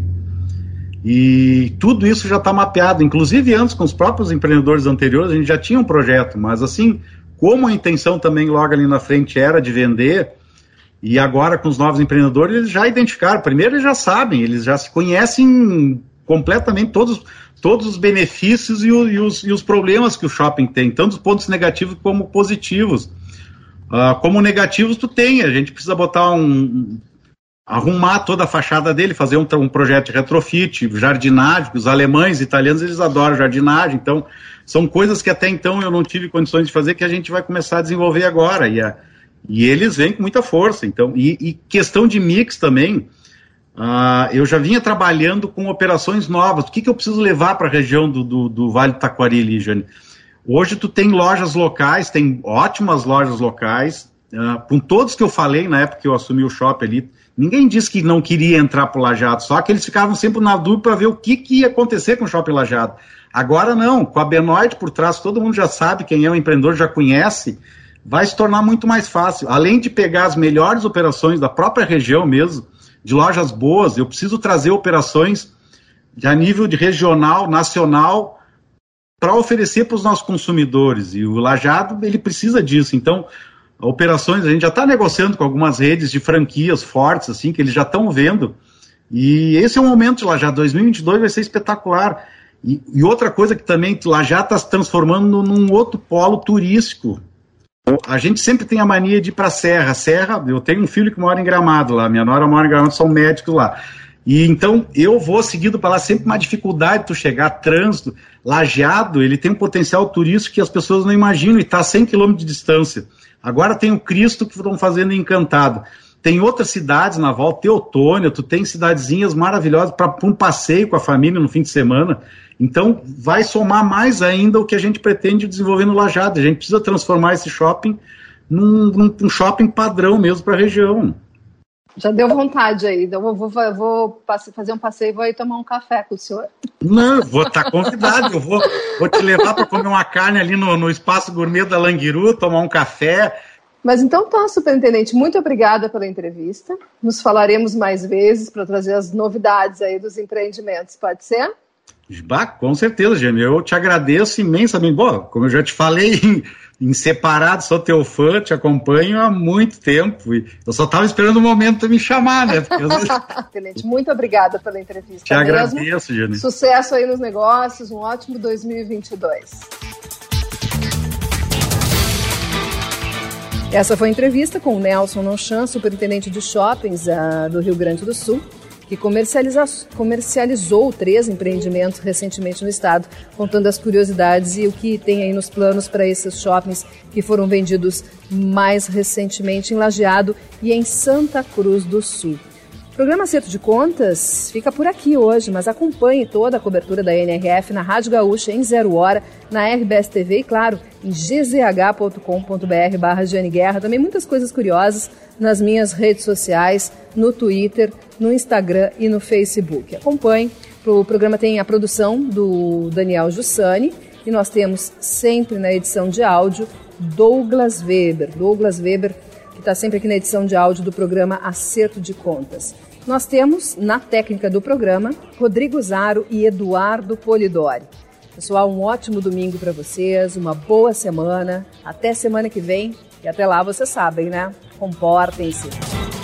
E tudo isso já está mapeado. Inclusive, antes, com os próprios empreendedores anteriores, a gente já tinha um projeto. Mas, assim, como a intenção também logo ali na frente era de vender, e agora com os novos empreendedores, eles já identificaram. Primeiro, eles já sabem, eles já se conhecem completamente todos os benefícios e os problemas que o shopping tem, tanto os pontos negativos como positivos. Como negativos tu tem, a gente precisa botar arrumar toda a fachada dele, fazer um projeto de retrofit, jardinagem, os alemães, italianos, eles adoram jardinagem, então são coisas que até então eu não tive condições de fazer, que a gente vai começar a desenvolver agora, e eles vêm com muita força. Então, e questão de mix também, eu já vinha trabalhando com operações novas. O que eu preciso levar para a região do Vale do Taquari ali, Jane? Hoje tu tem lojas locais, tem ótimas lojas locais, com todos que eu falei na época que eu assumi o shopping ali, ninguém disse que não queria entrar pro Lajeado, só que eles ficavam sempre na dúvida para ver o que ia acontecer com o shopping Lajeado. Agora não, com a Benoit por trás, todo mundo já sabe, quem é o empreendedor já conhece, vai se tornar muito mais fácil. Além de pegar as melhores operações da própria região mesmo, de lojas boas, eu preciso trazer operações a nível de regional, nacional, para oferecer para os nossos consumidores, e o Lajeado, ele precisa disso. Então, operações, a gente já está negociando com algumas redes de franquias fortes, assim, que eles já estão vendo, e esse é o momento de Lajeado. 2022 vai ser espetacular, e outra coisa que também, Lajeado está se transformando num outro polo turístico. A gente sempre tem a mania de ir para a Serra, eu tenho um filho que mora em Gramado lá, minha nora mora em Gramado, são médicos lá. E então eu vou seguido para lá, sempre uma dificuldade de tu chegar, trânsito. Lajeado, ele tem um potencial turístico que as pessoas não imaginam, e está a 100 km de distância. Agora tem o Cristo que estão fazendo em Encantado. Tem outras cidades na volta, Teotônia, tu tem cidadezinhas maravilhosas para um passeio com a família no fim de semana. Então vai somar mais ainda o que a gente pretende desenvolver no Lajeado. A gente precisa transformar esse shopping num shopping padrão mesmo para a região. Já deu vontade aí, então vou fazer um passeio e vou ir tomar um café com o senhor. Não, eu vou estar convidado, eu vou te levar para comer uma carne ali no Espaço Gourmet da Languiru, tomar um café. Mas então tá, superintendente, muito obrigada pela entrevista. Nos falaremos mais vezes para trazer as novidades aí dos empreendimentos, pode ser? Com certeza, Gêmeo, eu te agradeço imensamente. Bom, como eu já te falei em separado, sou teu fã, te acompanho há muito tempo, e eu só estava esperando o momento de me chamar, né? Excelente, muito obrigada pela entrevista. Te agradeço, Gêmeo. Sucesso aí nos negócios, um ótimo 2022. Essa foi a entrevista com o Nelson Nonchan, superintendente de shoppings do Rio Grande do Sul, que comercializou 3 empreendimentos recentemente no estado, contando as curiosidades e o que tem aí nos planos para esses shoppings que foram vendidos mais recentemente em Lajeado e em Santa Cruz do Sul. O programa Acerto de Contas fica por aqui hoje, mas acompanhe toda a cobertura da NRF na Rádio Gaúcha em 0 hora, na RBS TV e, claro, em gzh.com.br/Jane Guerra. Também muitas coisas curiosas nas minhas redes sociais, no Twitter, no Instagram e no Facebook. Acompanhe. O programa tem a produção do Daniel Jussani e nós temos sempre na edição de áudio Douglas Weber. Douglas Weber, que está sempre aqui na edição de áudio do programa Acerto de Contas. Nós temos, na técnica do programa, Rodrigo Zaro e Eduardo Polidori. Pessoal, um ótimo domingo para vocês, uma boa semana, até semana que vem, e até lá vocês sabem, né? Comportem-se.